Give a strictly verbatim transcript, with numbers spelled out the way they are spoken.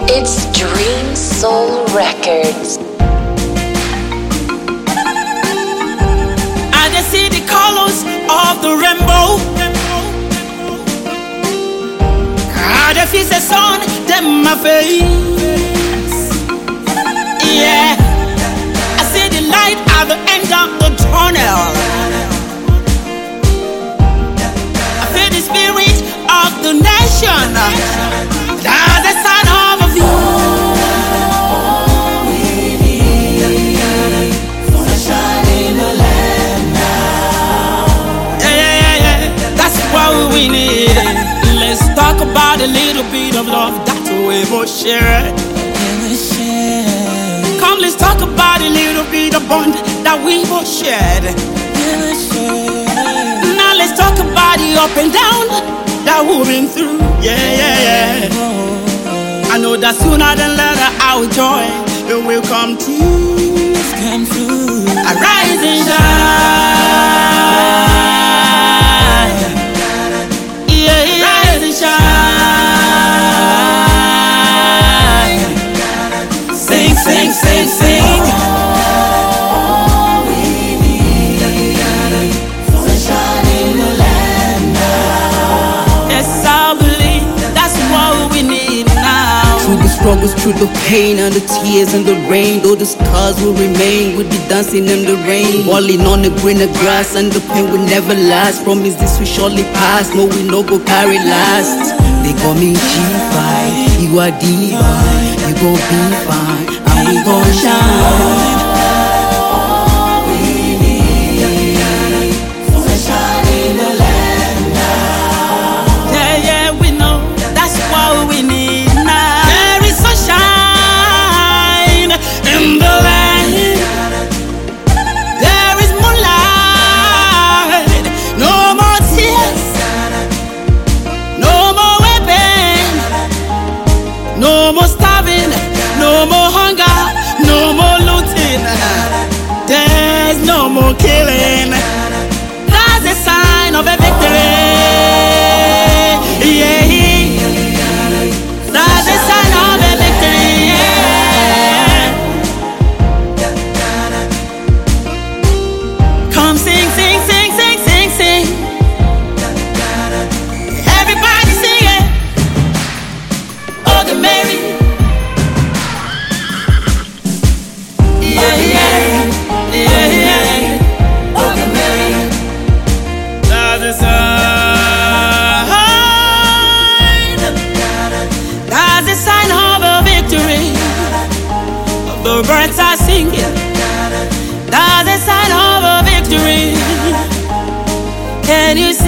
It's Dream Soul Records. I just see the colors of the rainbow. I just see the sun in my face. Yeah, I see the light at the end of the tunnel. I feel the spirit of the nation. That's the sign of a view. We need. Let's talk about a little bit of love that we both share. Come, let's talk about a little bit of bond that we both shared. Now let's talk about the up and down that we've been through. Yeah, yeah, yeah. I know that sooner than later our joy it will come true. Come true. Arise and shine. Shine. Sing, sing, sing, sing. All we need sunshine in the land now. Yes, I believe that's what we need now. Through the struggles, through the pain and the tears and the rain, though the scars will remain, we'll be dancing in the rain, walling on the greener grass, and the pain will never last. Promise this will surely pass. No, we no go carry last. They call me G five, you are divine. You gon' be fine, and we gon' shine. All we need, sunshine in the land now. Yeah, yeah, we know that's what we need now. There is sunshine in the land. There is moonlight. No more tears. No more weeping. No more starving. No more hunger. No more looting. There's no more killing. That's a sign of a victory. Yeah. That's a sign of a victory. Yeah. Come sing, sing, sing, sing, sing, sing. Everybody sing it. Oh, the Mary. Yeah, yeah, yeah, yeah. Oh, the Mary. That's a sign. That's a sign of a victory. The birds are singing. That's a sign of a victory. Can you see?